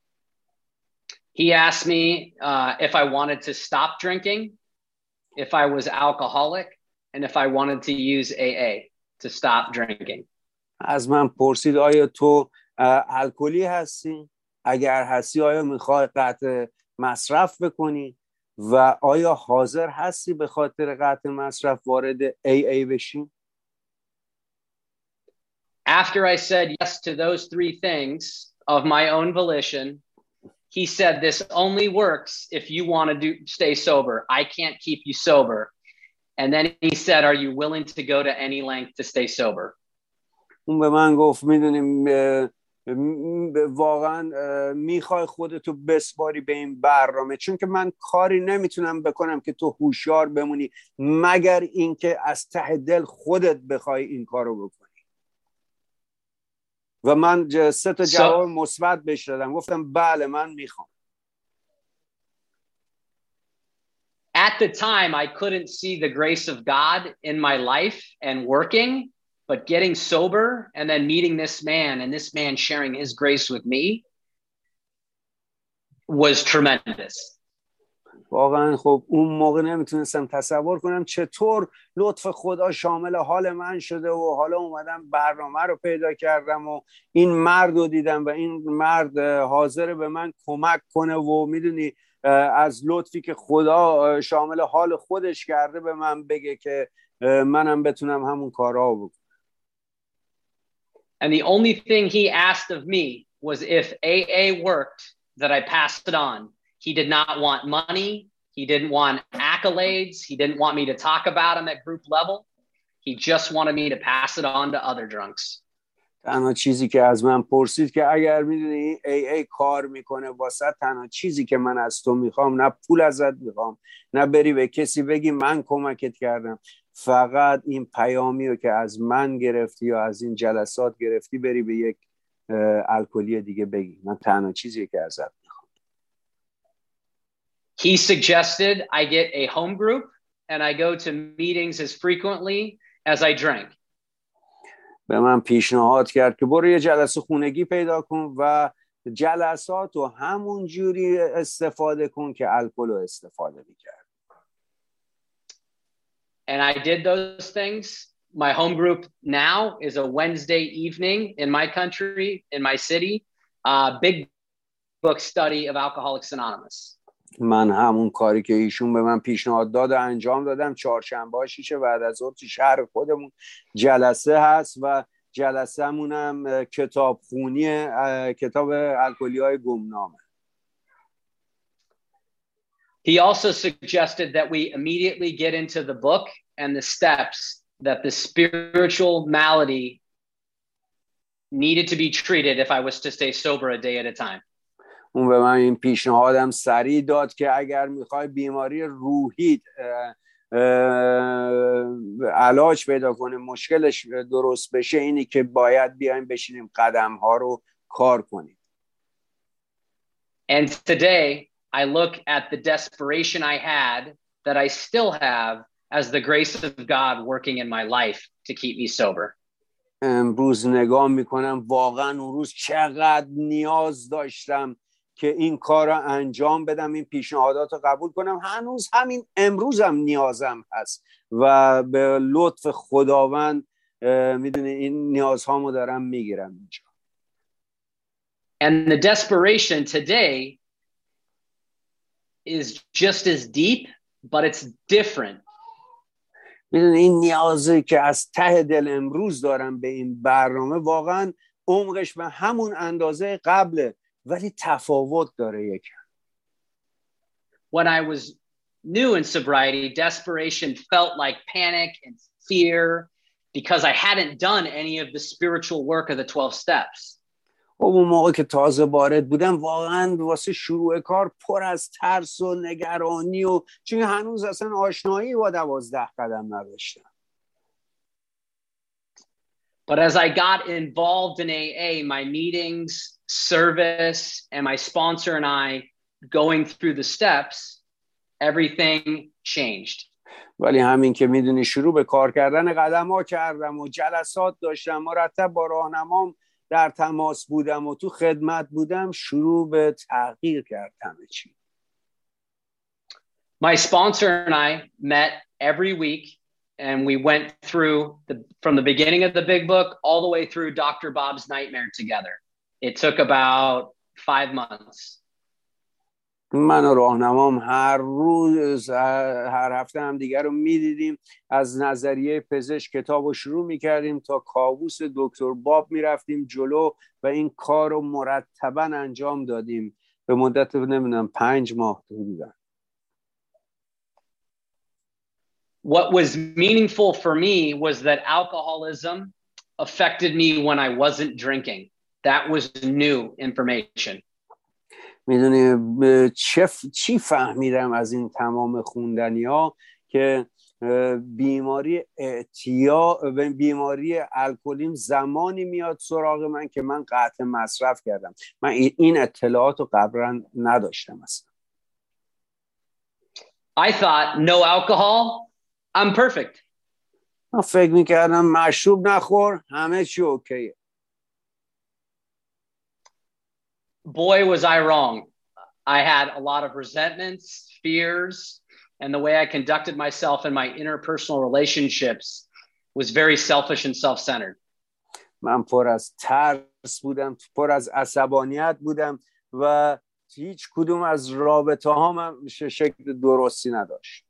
[SPEAKER 3] He asked me if I wanted to stop drinking, if I was alcoholic, and if I wanted to use AA to stop drinking.
[SPEAKER 2] از من پرسید آیا تو الکلی هستی؟ اگر هستی آیا میخوای قطع مصرف بکنی؟ و آیا حاضر هستی به خاطر قطع مصرف وارد AA بشی؟
[SPEAKER 3] After I said yes to those 3 things of my own volition, he said this only works if you want to stay sober. I can't keep you sober. And then he said, are you willing to go to any length to stay sober?
[SPEAKER 2] اون به من گفت میدونیم واقعا میخوای خودتو بسپاری به این برنامه، چون که من کاری نمیتونم بکنم که تو هوشیار بمونی مگر اینکه از ته دل خودت بخوای این کارو بکنی. و من 3 تا جواب مثبت بهش دادم، گفتم بله من میخوام.
[SPEAKER 3] At the time I couldn't see the grace of God in my life and working. But getting sober and then meeting this man and this man sharing his grace with me was tremendous.
[SPEAKER 2] واقعا خب اون موقع نمیتونستم تصور کنم چطور لطف خدا شامل حال من شده و حالا اومدم برنامه رو پیدا کردم و این مرد رو دیدم و این مرد حاضر به من کمک کنه و میدونی از لطفی که خدا شامل حال خودش کرده به من بگه که منم بتونم همون کارا بکنم.
[SPEAKER 3] And the only thing he asked of me was if AA worked, that I passed it on. He did not want money. He didn't want accolades. He didn't want me to talk about him at group level. He just wanted me to pass it on to other drunks.
[SPEAKER 2] تنها چیزی که از من پرسید که اگر میدونی AA کار میکنه واسه تنها چیزی که من از تو میخوام، نه پول ازت میخوام، نه بری به کسی بگی من کمکت کردم، فقط این پیامی رو که از من گرفتی یا از این جلسات گرفتی بری به یک الکلی دیگه بگی. من تنها چیزی که ازت میخوام.
[SPEAKER 3] He suggested I get a home group and I go to meetings as frequently as I drink.
[SPEAKER 2] به من پیشنهاد کرد که برو یه جلسه خونگی پیدا کن و جلسات رو همون جوری استفاده کن که الکل رو استفاده میکرد.
[SPEAKER 3] And I did those things. My home group now is a Wednesday evening in my country, in my city, big book study of Alcoholics Anonymous.
[SPEAKER 2] من همون کاری که ایشون به من پیشنهاد داد انجام دادم. چهارشنبه شیشه بعد از ظهر تو شهر خودمون جلسه هست و جلسه‌مونم کتابخونی کتاب الکلی‌های گمنامه.
[SPEAKER 3] He also suggested that we immediately get into the book and the steps that the spiritual malady needed to be treated if I was to stay sober a day at a time.
[SPEAKER 2] اون به من این پیشنهادم سریع داد که اگر میخوای بیماری روحی علاج پیدا کنه، مشکلش درست بشه، اینی که باید بیایم بشینیم قدم ها رو کار کنیم.
[SPEAKER 3] And today I look at the desperation I had that I still have as the grace of God working in my life to keep me sober.
[SPEAKER 2] امروز نگاه میکنم واقعا اون روز چقدر نیاز داشتم که این کار رو انجام بدم، این پیشنهادات رو قبول کنم. هنوز همین امروزم نیازم هست و به لطف خداوند میدونی این نیازهامو دارم میگیرم اینجا.
[SPEAKER 3] And the desperation today is just as deep, but it's different.
[SPEAKER 2] میدونی این نیازی که از ته دل امروز دارم به این برنامه واقعا عمقش به همون اندازه قبله، ولی تفاوت داره یکم.
[SPEAKER 3] When I was new in sobriety, desperation felt like panic and fear because I hadn't done any of the spiritual work of the 12 steps.
[SPEAKER 2] اون موقع که تازه وارد بودم واقعا واسه شروع کار پر از ترس و نگرانی و چون هنوز اصلا آشنایی با 12 قدم نداشتم.
[SPEAKER 3] But as I got involved in AA, my meetings, service, and my sponsor and I going through the steps, everything changed.
[SPEAKER 2] ولی همین که میدونی شروع به کار کردن قدم ها کردم و جلسات داشتم، مرتب با راهنمام در تماس بودم و تو خدمت بودم، شروع به تغییر کرد همه چی.
[SPEAKER 3] My sponsor and I met every week and we went through from the beginning of the big book all the way through Dr. Bob's Nightmare together. It took about 5 months.
[SPEAKER 2] من و راهنمام هر روز هر هفته هم دیگر رو میدیدیم، از نظریه پزشک کتاب رو شروع میکردیم تا کابوس دکتر باب میرفتیم جلو و این کار رو مرتباً انجام دادیم به مدت نمیدونم 5 ماه بودن.
[SPEAKER 3] What was meaningful for me was that alcoholism affected me when I wasn't drinking. That was new information.
[SPEAKER 2] میدونی چی فهمیدم از این تمام خوندنی ها؟ که بیماری الکلیم زمانی میاد سراغ من که من قطع مصرف کردم. من این اطلاعات رو قبلا نداشتم اصلا.
[SPEAKER 3] I thought no alcohol, I'm perfect.
[SPEAKER 2] من فکر میکردم مشروب نخور همه چی اوکیه.
[SPEAKER 3] Boy, was I wrong. I had a lot of resentments, fears, and the way I conducted myself in my interpersonal relationships was very selfish and self-centered.
[SPEAKER 2] من پر از ترس بودم، پر از عصبانیت بودم و هیچ کدوم از رابطه هام شکل درستی نداشت.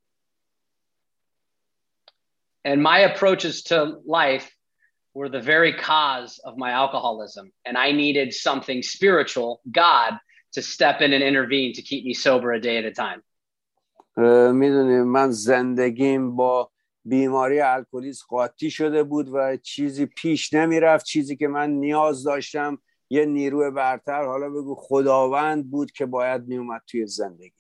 [SPEAKER 3] And my approaches to life were the very cause of my alcoholism. And I needed something spiritual, God, to step in and intervene to keep me sober a day at a time.
[SPEAKER 2] میدونی من زندگیم با بیماری الکلیسم قاطی شده بود و چیزی پیش نمیرفت. چیزی که من نیاز داشتم یه نیروی برتر، حالا بگو خداوند، بود که باید میومد توی زندگی.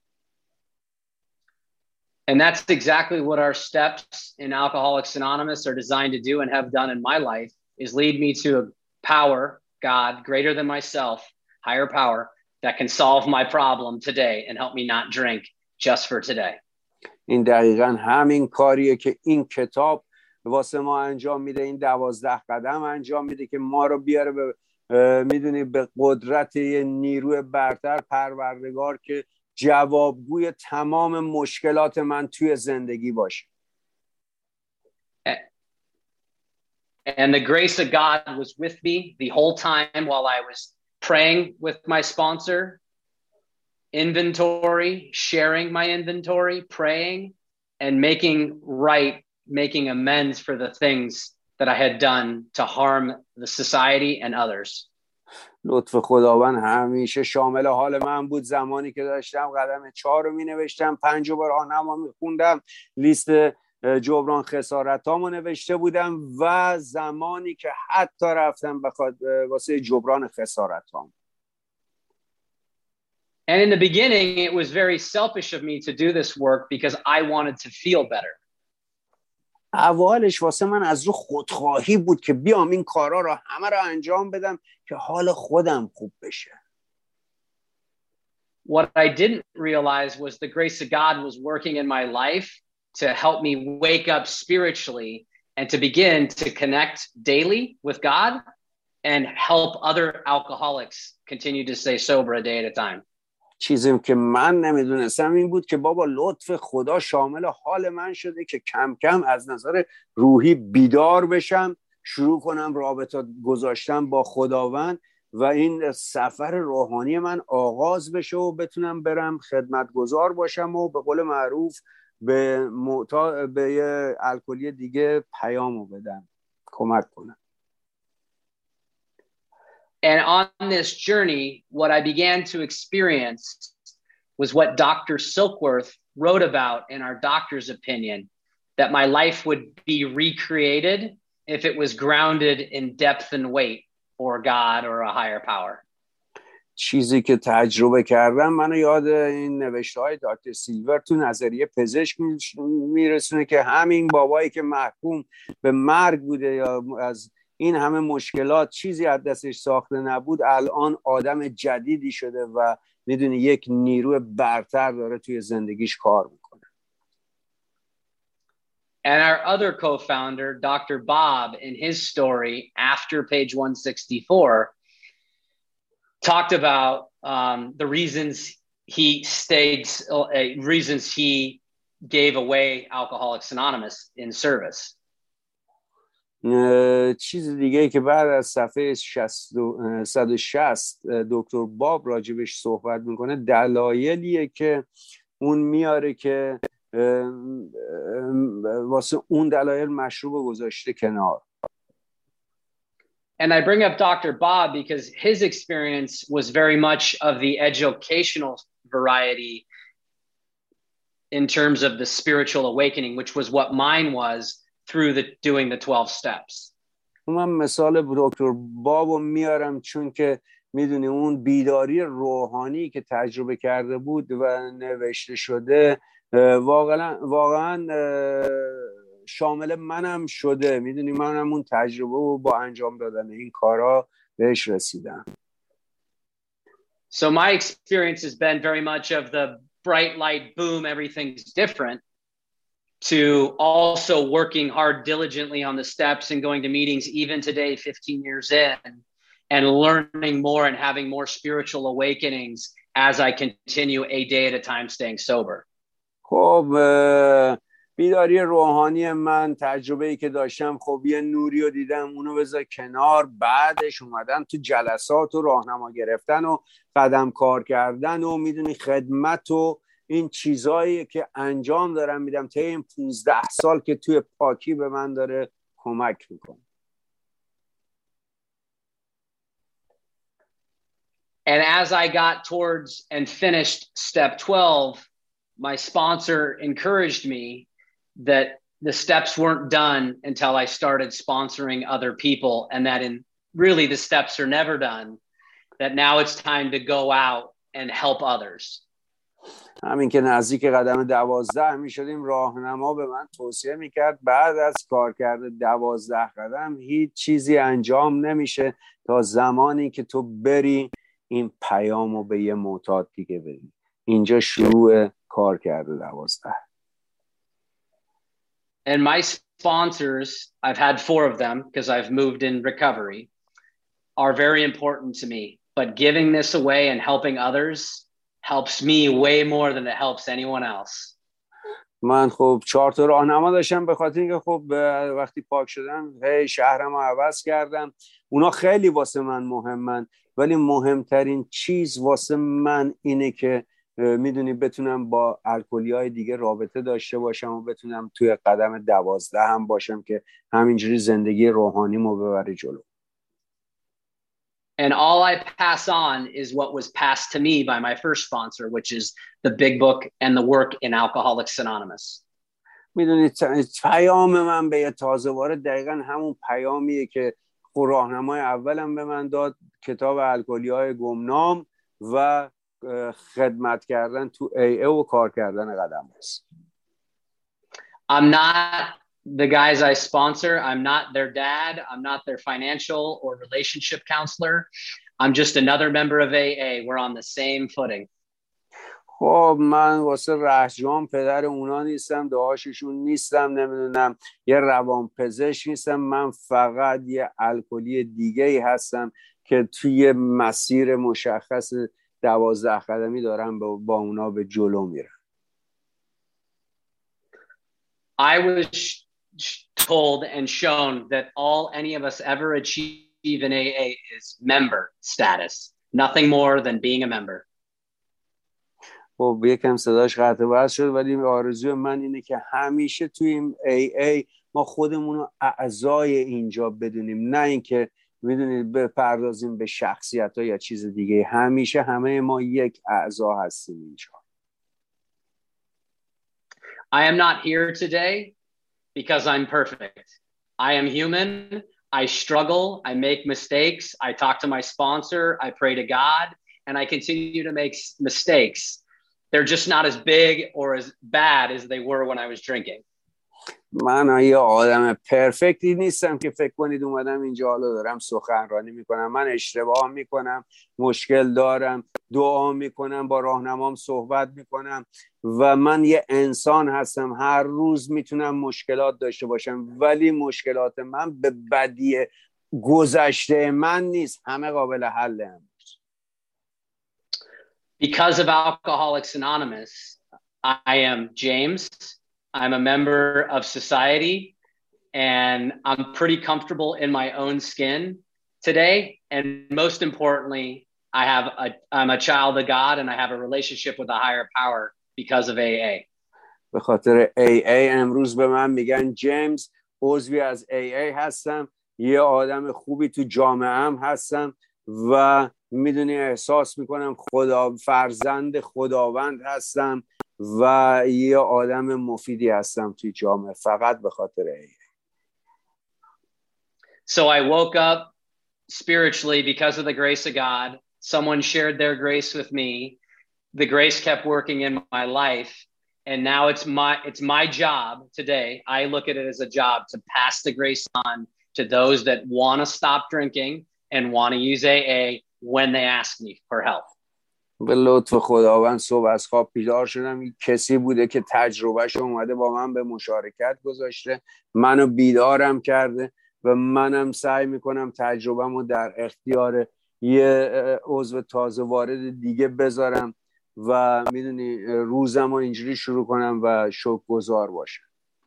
[SPEAKER 3] And that's exactly what our steps in Alcoholics Anonymous are designed to do and have done in my life, is lead me to a power, God, greater than myself, higher power, that can solve my problem today and help me not drink just for today.
[SPEAKER 2] این دقیقاً همین کاریه که این کتاب واسه ما انجام میده. این 12 قدم انجام میده که ما رو بیاره به میدونی به قدرت یه نیروی برتر، پروردگار، که جوابگوی تمام مشکلات من توی زندگی باشه.
[SPEAKER 3] And the grace of God was with me the whole time while I was praying with my sponsor, inventory, sharing my inventory, praying, and making amends for the things that I had done to harm the society and others.
[SPEAKER 2] لطف خداوند همیشه شامل حال من بود. زمانی که داشتم قدم 4 رو می نوشتم، 5 رو به راهنما می خوندم، لیست جبران خسارتامو نوشته بودم و زمانی که حتی رفتم واسه جبران خسارتام.
[SPEAKER 3] And in the beginning, it was very selfish of me to do this work because I wanted to feel better.
[SPEAKER 2] اولش واسه من از رو خودخواهی بود که بیام این کارا رو همه رو انجام بدم که حال خودم خوب بشه.
[SPEAKER 3] What I didn't realize was the grace of God was working in my life to help me wake up spiritually and to begin to connect daily with God and help other alcoholics continue to stay sober a day at a time.
[SPEAKER 2] چیزی که من نمیدونستم این بود که بابا لطف خدا شامل حال من شده که کم کم از نظر روحی بیدار بشم، شروع کنم رابطه گذاشتم با خداوند و این سفر روحانی من آغاز بشه و بتونم برم خدمتگزار باشم و به قول معروف به یه الکلی دیگه پیامو بدم، کمک کنم.
[SPEAKER 3] And on this journey, what I began to experience was what Dr. Silkworth wrote about in our doctor's opinion, that my life would be recreated if it was grounded in depth and weight or God or a higher power.
[SPEAKER 2] چیزی که تجربه کردم منو یاد این نوشته‌های دکتر سیلور تو نظریه پزشک میرسونه که همین بابایی که محکوم به مرگ بوده یا از این همه مشکلات چیزی از دستش ساخته نبود، الان آدم جدیدی شده و میدونی یک نیروی برتر داره توی زندگیش کار میکنه.
[SPEAKER 3] And our other co-founder, Dr. Bob, in his story after page 164, talked about the reasons he gave away Alcoholics Anonymous in service.
[SPEAKER 2] چیز دیگه که بعد از صفحه 160 دکتر باب راجبش صحبت میکنه دلایلیه که اون میاره که واسه اون دلایل مشروب گذاشته کنار.
[SPEAKER 3] And I bring up Dr. Bob because his experience was very much of the educational variety in terms of the spiritual awakening, which was what mine was through doing the 12 steps.
[SPEAKER 2] من مثال دکتر بابو میارم چون که میدونی اون بیداری روحانی که تجربه کرده بود و نوشته شده واقعا شامل منم شده. میدونی منم اون تجربه رو با انجام دادن این کارا بهش رسیدم.
[SPEAKER 3] So my experience has been very much of the bright light, boom, everything's different, to also working hard diligently on the steps and going to meetings even today, 15 years in, and learning more and having more spiritual awakenings as I continue a day at a time staying sober.
[SPEAKER 2] خب بیداری روحانی من تجربه‌ای که داشتم، خب یه نوری رو دیدم، اونو بذار کنار، بعدش اومدن تو جلسات و راهنما گرفتن و قدم کار کردن و میدونی خدمت و این چیزایی که انجام دارم میدم تا این 15 سال که توی پاکی به من داره کمک میکنه.
[SPEAKER 3] And as I got towards and finished step 12, my sponsor encouraged me that the steps weren't done until I started sponsoring other people, and that really the steps are never done, that now it's time to go out and help others.
[SPEAKER 2] همین که نزدیک قدم 12 می شدیم راهنما به من توصیه میکرد بعد از کار کرده 12 قدم هیچ چیزی انجام نمیشه تا زمانی که تو بری این پیامو به یه معتاد دیگه بدی. اینجا شروع کار کرده 12.
[SPEAKER 3] And my sponsors, I've had 4 of them because I've moved in recovery, are very important to me. But giving this away and helping others helps me way more than it helps anyone else.
[SPEAKER 2] من خب 4 تا راهنما داشتم به خاطر اینکه خب وقتی پاک شدم شهرمو عوض کردم. اونا خیلی واسه من مهمن، ولی مهمترین چیز واسه من اینه که میدونی بتونم با الکلی‌های دیگه رابطه داشته باشم و بتونم توی قدم 12 هم باشم که همینجوری زندگی روحانیمو ببره جلو.
[SPEAKER 3] And all I pass on is what was passed to me by my first sponsor, which is the big book and the work in Alcoholics Anonymous.
[SPEAKER 2] میدونید پیام من به یه تازه وارد دقیقا همون پیامیه که راهنمای اولم به من داد، کتاب الکلی‌های گمنام و خدمت کردن تو AA و کار کردن قدم است.
[SPEAKER 3] I'm not the guys I sponsor. I'm not their dad. I'm not their financial or relationship counselor. I'm just another member of AA. We're on the same footing.
[SPEAKER 2] خب من واسه رهجام پدر اونا نیستم، دعاششون نیستم، نمیدونم یه روانپزشک نیستم، من فقط یه الکلی دیگه ای هستم که توی مسیر مشخص 12 قدمی دارم با اونا به جلو میرم.
[SPEAKER 3] I was told and shown that all any of us ever achieve in AA is member status. Nothing more than being a member.
[SPEAKER 2] خب یکم صداش قطع و وصل شد، ولی آرزوی من اینه که همیشه توی این AA ما خودمون رو اعضای اینجا بدونیم، نه اینکه میدونید بپردازیم به شخصیت ها یا چیز دیگه. همیشه همه ما یک اعضا هستیم اینجا.
[SPEAKER 3] I am not here today because I'm perfect. I am human. I struggle. I make mistakes. I talk to my sponsor. I pray to God, and I continue to make mistakes. They're just not as big or as bad as they were when I was drinking.
[SPEAKER 2] من یه آدم پرفکتی نیستم که فکر کنید اومدم اینجا حالا دارم سخنرانی میکنم. من اشتباه میکنم، مشکل دارم، دعا میکنم، با راهنمام صحبت میکنم و من یه انسان هستم. هر روز میتونم مشکلات داشته باشم، ولی مشکلات من به بدی گذشته من نیست، همه قابل حل هم.
[SPEAKER 3] Because of Alcoholics Anonymous, I am James. I'm a member of society, and I'm pretty comfortable in my own skin today. And most importantly, I'm a child of God, and I have a relationship with a higher power because of AA.
[SPEAKER 2] به خاطر AA امروز به من میگن جیمز، عضوی از AA هستم، یه آدم خوبی تو جامعه‌ام هستم و میدونی احساس میکنم فرزند خداوند هستم و یه آدم مفیدی هستم توی جامعه، فقط به خاطر AA.
[SPEAKER 3] So I woke up spiritually because of the grace of God. Someone shared their grace with me. The grace kept working in my life, and now it's my job today. I look at it as a job to pass the grace on to those that want to stop drinking and want to use AA when they ask me for help.
[SPEAKER 2] به لطف خداوند صبح از خواب بیدار شدم. این کسی بوده که تجربهش اومده با من به مشارکت گذاشته، منو بیدارم کرده و منم سعی میکنم تجربه‌مو در اختیار یه عضو تازه وارد دیگه بذارم و میدونی روزمو اینجوری شروع کنم و شکرگزار باشم.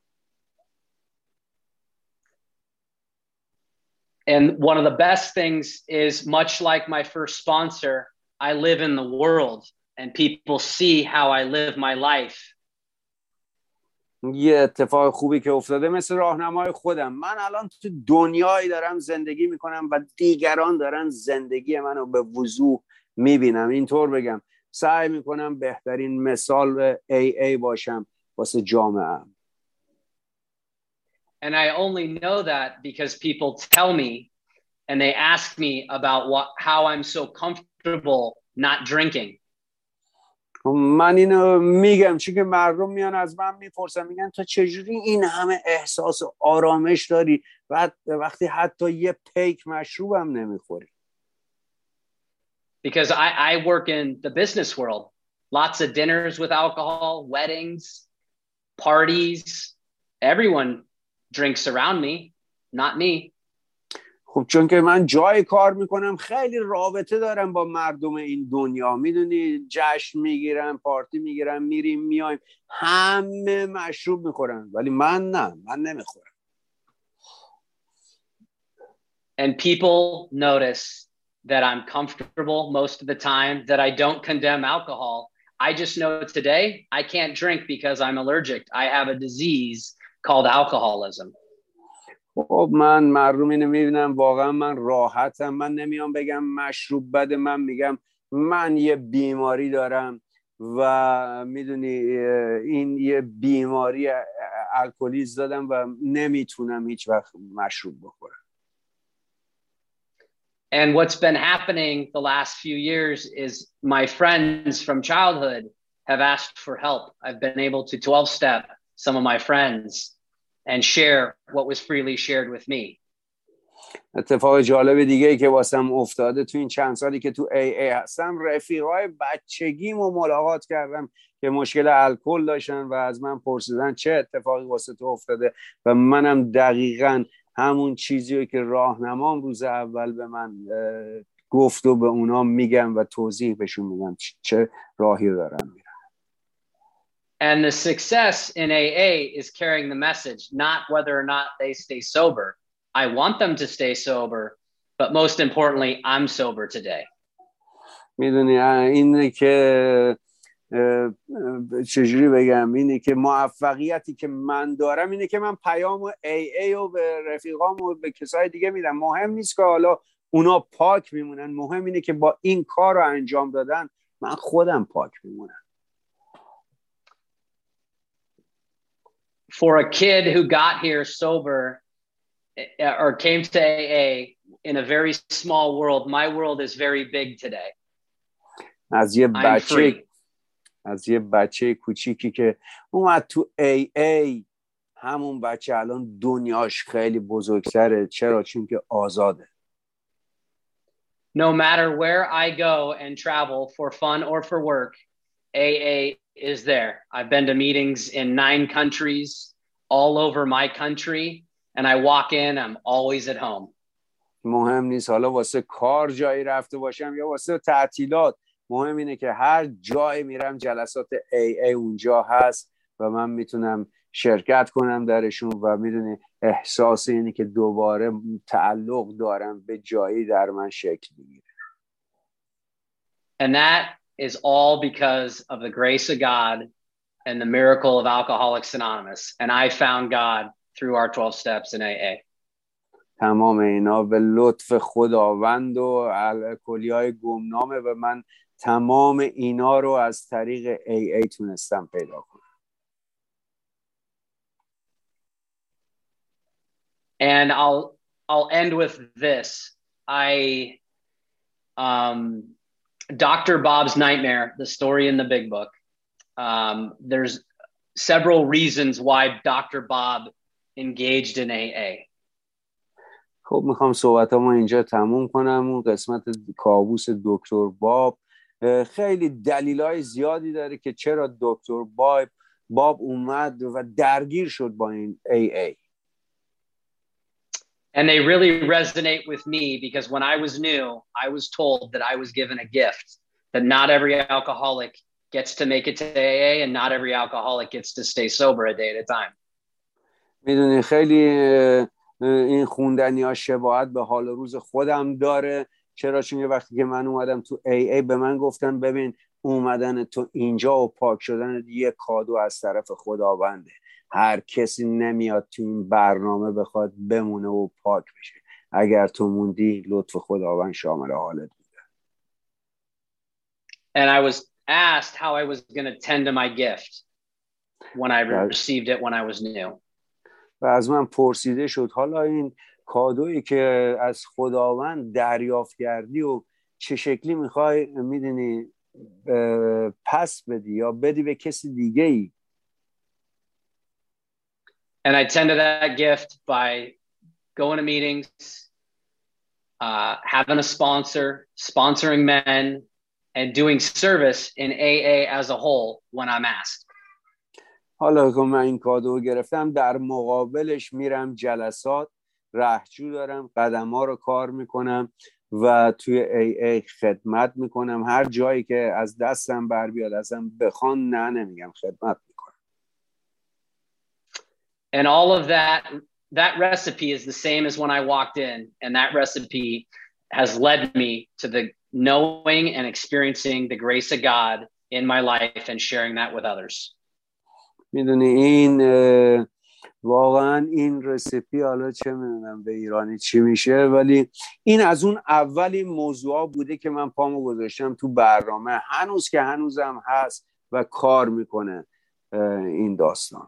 [SPEAKER 3] And one of the best things is, much like my first sponsor, I live in the world and people see how I live my life.
[SPEAKER 2] یه اتفاق خوبی که افتاده مثل راهنمای خودم، من الان تو دنیایی دارم زندگی میکنم و دیگران دارن زندگی منو به وضوح میبینم. اینطور بگم سعی میکنم بهترین مثال AA باشم واسه جامعه.
[SPEAKER 3] And I only know that because people tell me and they ask me about how I'm so comfortable not drinking.
[SPEAKER 2] من اینو میگم چون که مردم میان از من میپرسن، میگن تو چجوری این همه احساس و آرامش داری وقتی حتی یه پیک مشروبم نمیخوری.
[SPEAKER 3] Because I work in the business world. Lots of dinners with alcohol, weddings, parties. Everyone drinks around me, not me.
[SPEAKER 2] خب چون که من جای کار میکنم خیلی رابطه دارم با مردم این دنیا، میدونی جشن میگیرم، پارتی میگیرم، میریم میایم، همه مشروب میخورن ولی من نه، من نمیخورم.
[SPEAKER 3] And people notice that I'm comfortable most of the time, that I don't condemn alcohol. I just know today I can't drink because I'm allergic. I have a disease called alcoholism.
[SPEAKER 2] خب من مردم اینو میبینم، واقعا من راحتم، من نمیام بگم مشروب بده، من میگم من یه بیماری دارم و میدونی این یه بیماری الکلیسم دادم و نمیتونم هیچ وقت مشروب بخورم.
[SPEAKER 3] And what's been happening the last few years is my friends from childhood have asked for help. I've been able to 12-step some of my friends and share what was freely shared with me.
[SPEAKER 2] اتفاق جالب دیگه ای که واسم افتاده تو این چند سالی که تو AA هستم، رفیقای بچگیمو ملاقات کردم که مشکل الکل داشتن و از من پرسیدن چه اتفاقی واسه تو افتاده و منم دقیقاً همون چیزی که راهنمام روز اول به من گفت و به اونا میگم و توضیح بهشون میدم چه راهی دارم میرم.
[SPEAKER 3] And the success in AA is carrying the message, not whether or not they stay sober. I want them to stay sober, but most importantly, I'm sober today.
[SPEAKER 2] میدونی اینه که چجوری بگم، اینه که موفقیتی که من دارم اینه که من پیام AA و به رفیقام و به کسای دیگه میدم. مهم نیست که حالا اونا پاک میمونن، مهم اینه که با این کار رو انجام دادن من خودم پاک میمونم.
[SPEAKER 3] For a kid who got here sober or came to AA in a very small world, my world is very big today.
[SPEAKER 2] از یه بچه کوچیکی که اومد تو AA، همون بچه الان دنیاش خیلی بزرگتره. چرا؟ چون که آزاده.
[SPEAKER 3] No matter where I go and travel for fun or for work, AA is there. I've been to meetings in 9 countries all over my country, and I walk in, I'm always at home.
[SPEAKER 2] مهم نیست حالا واسه کار جایی رفته باشم یا واسه تعطیلات، مهم اینه که هر جایی میرم جلسات AA اونجا هست و من میتونم شرکت کنم درشون و میدونی احساس اینه که دوباره تعلق دارم به جایی در من شکل میگیره.
[SPEAKER 3] And that is all because of the grace of God and the miracle of Alcoholics Anonymous. And I found God through our 12 steps in AA.
[SPEAKER 2] تمام اینا به لطف خداوند و الکلیای گمنامه و من تمام اینا رو از طریق AA تونستم پیدا کنم.
[SPEAKER 3] And I'll end with this. Dr. Bob's Nightmare, the story in the big book. There's several reasons why Dr. Bob engaged in AA.
[SPEAKER 2] خب میخوام صحبتامو اینجا تموم کنم. اون قسمت کابوس دکتر باب خیلی دلایل زیادی داره که چرا دکتر باب اومد و درگیر شد با این AA.
[SPEAKER 3] And they really resonate with me because when I was new, I was told that I was given a gift, that not every alcoholic gets to make it to AA and not every alcoholic gets to stay sober a day at a time.
[SPEAKER 2] میدونی خیلی این خوندنی ها شباهت به حال روز خودم داره. چرا؟ چون یه وقتی که من اومدم تو AA به من گفتن ببین اومدن تو اینجا و پاک شدن یه کادو از طرف خداونده. هر کسی نمیاد تو این برنامه بخواد بمونه و پاک بشه. اگر تو موندی لطف خداوند شامل حالت بوده.
[SPEAKER 3] And I was asked how I was going to tend to my gift when I received it when I was new.
[SPEAKER 2] و از من پرسیده شد حالا این کادویی که از خداوند دریافت کردی و چه شکلی میخوای میدونی پس بدی یا بدی به کسی دیگه ای.
[SPEAKER 3] And I tended that gift by going to meetings, having a sponsor, sponsoring men, and doing service in AA as a whole when I'm asked.
[SPEAKER 2] حالا که من این کادو گرفتم در مقابلش میرم جلسات، رهجو دارم، قدم‌ها رو کار میکنم و توی AA خدمت میکنم. هر جایی که از دستم بر بیاد ازم بخوان نمیگم، خدمت میکنم.
[SPEAKER 3] And all of that recipe is the same as when I walked in, and that recipe has led me to the knowing and experiencing the grace of God in my life and sharing that with others.
[SPEAKER 2] میدونی این واقعا این رسیپی حالا چه میدونم به ایرانی چی میشه، ولی این از اون اولین موضوع بوده که من پامو گذاشتم تو برنامه، هنوز که هنوزم هست و کار میکنه این داستان.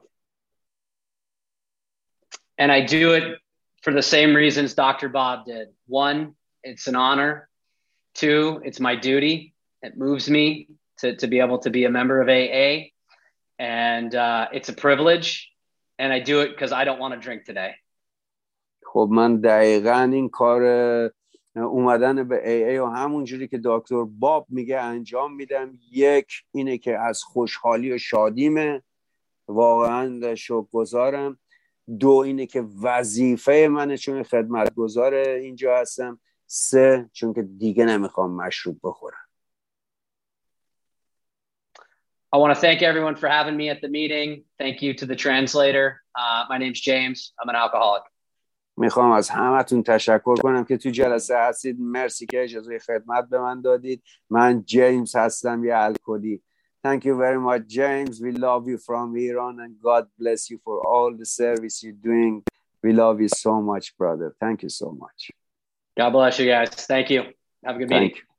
[SPEAKER 3] And I do it for the same reasons Dr. Bob did. One, it's an honor. Two, it's my duty. It moves me to be able to be a member of AA. And it's a privilege. And I do it because I don't want to drink today.
[SPEAKER 2] خب من دقیقاً این کار اومدن به AA و همون جوری که دکتر باب میگه انجام میدم. یک اینه که از خوشحالی و شادیمه، واقعاً شکرگزارم. دو اینه که وظیفه منه چون خدمتگزار اینجا هستم. سه چون که دیگه نمیخوام مشروب بخورم.
[SPEAKER 3] I want to thank everyone for having me at the meeting. Thank you to the translator. My name's James. I'm an alcoholic.
[SPEAKER 2] میخوام از همتون تشکر کنم که تو جلسه هستید. مرسی که اجازه خدمت به من دادید. من جیمز هستم، یه الکلی. Thank you very much, James. We love you from Iran and God bless you for all the service you're doing. We love you so much, brother. Thank you so much.
[SPEAKER 3] God bless you guys. Thank you. Have a good meeting.